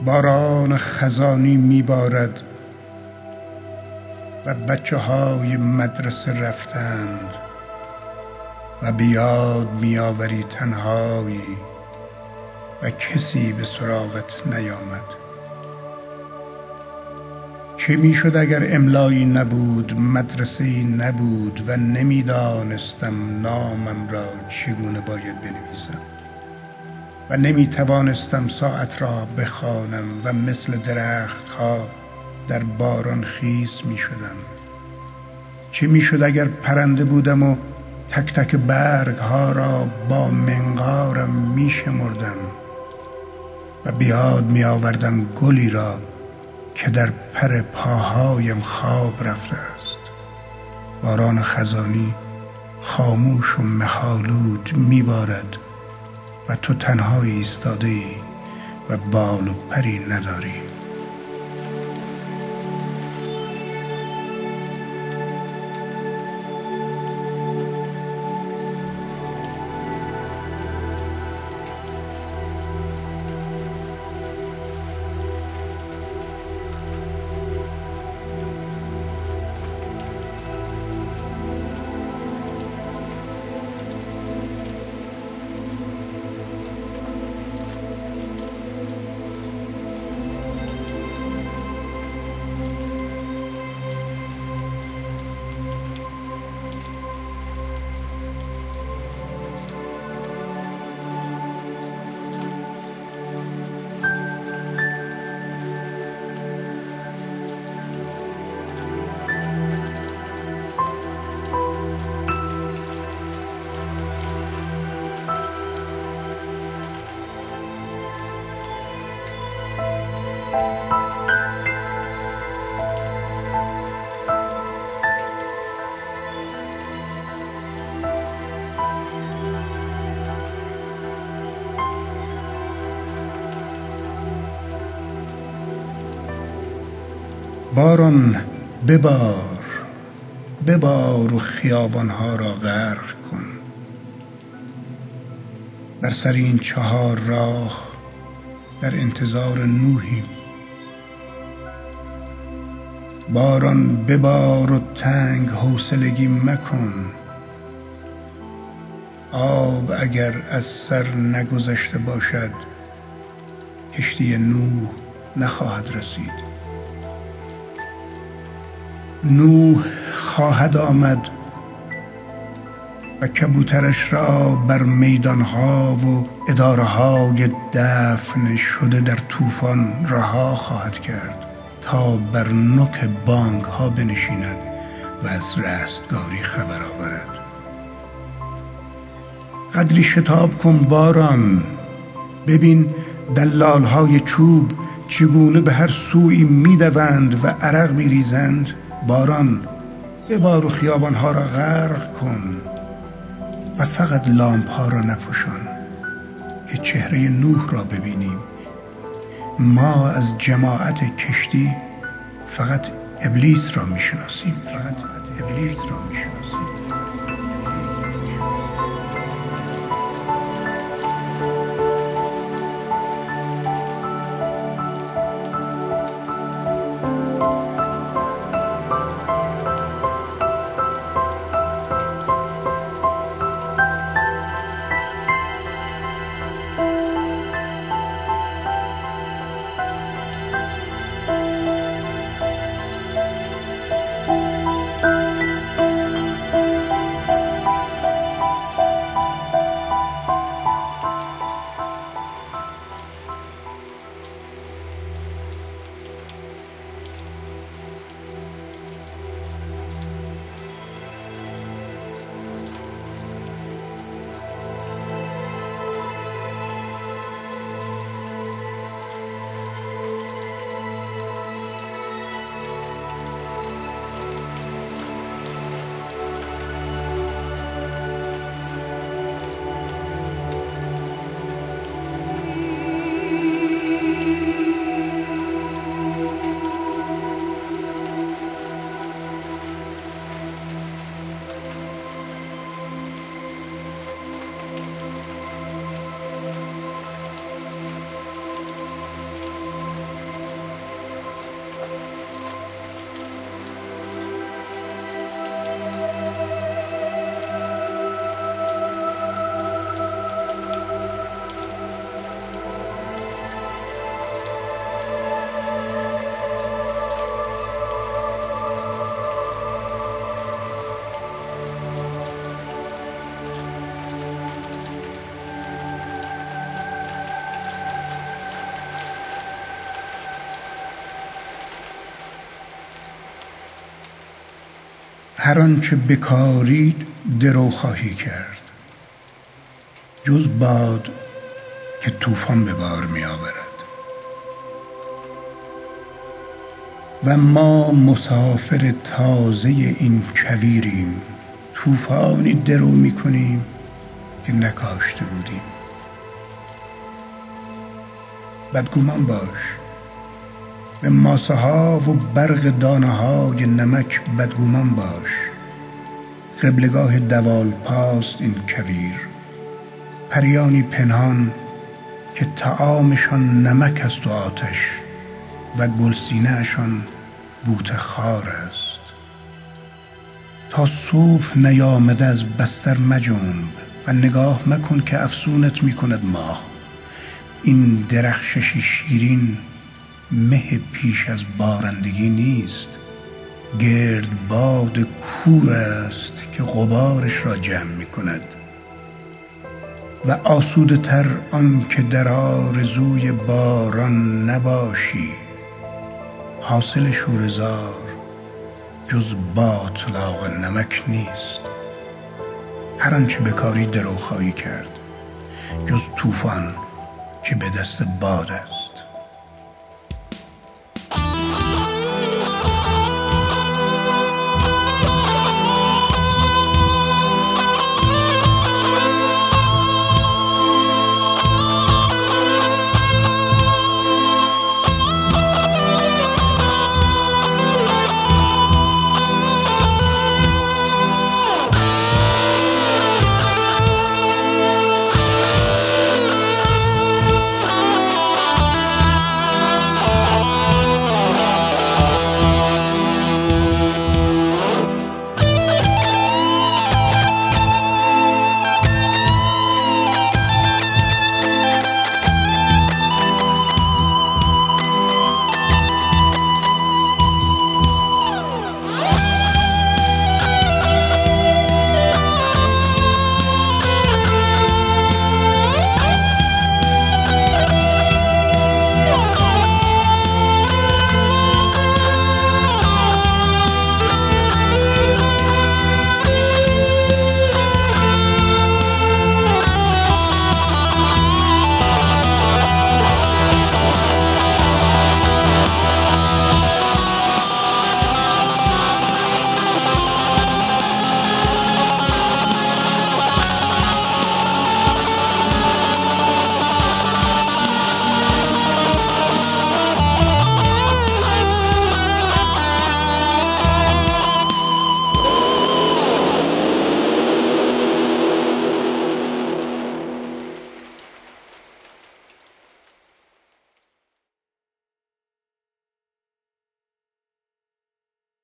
باران خزانی میبارد و بچه های مدرسه رفتند و به یاد میآوری تنهایی و کسی به سراغت نیامد. چه میشد اگر املایی نبود، مدرسه‌ای نبود و نمیدانستم نامم را چگونه باید بنویسم و نمیتوانستم ساعت را بخوانم و مثل درختها در باران خیس میشدم. چه میشد اگر پرنده بودم و تک تک برگ ها را با منقارم میشمردم و بیاد میآوردم گلی را که در پر پاهایم خواب رفته است. باران خزانی خاموش و مه‌آلود میبارد و تو تنها ایستاده ای و بال و پری نداری. باران ببار و خیابانها را غرق کن. بر سر این 4 راه در انتظار نوحیم. باران ببار و تنگ حوصلگی مکن. آب اگر از سر نگذشته باشد کشتی نوح نخواهد رسید. نوح خواهد آمد و کبوترش را بر میدانها و اداره‌های دفن شده در طوفان رها خواهد کرد تا بر نوک بانک ها بنشیند و از رستگاری خبر آورد. قدری شتاب کن باران. ببین دلال های چوب چگونه به هر سوی میدوند و عرق میریزند. باران ببار و خیابانها را غرق کن و فقط لامپ ها را نپوشان که چهره نوح را ببینیم. ما از جماعت کشتی فقط ابلیس را میشناسیم. هر آنچه بکارید درو خواهی کرد، جز باد که طوفان به بار می آورد. و ما مسافر تازه این کویریم، طوفانی درو می کنیم که نکاشته بودیم. بدگمان باش، به ماسه ها و برق دانه های نمک بدگمان باش. قبلگاه دوال پاست این کویر، پریانی پنهان که طعامشان نمک است و آتش و گلسینه اشان بوته خار است. تا صبح نیامده از بستر مجنب و نگاه مکن که افسونت می کند ماه. این درخششی شیرین مه پیش از بارندگی نیست، گرد باد کور است که غبارش را جمع می کند. و آسوده تر آن که در آرزوی باران نباشی، حاصل شوره‌زار جز باطلاق نمک نیست. هر آنچه بکاری درو خواهی کرد، جز طوفان که به دست باد است.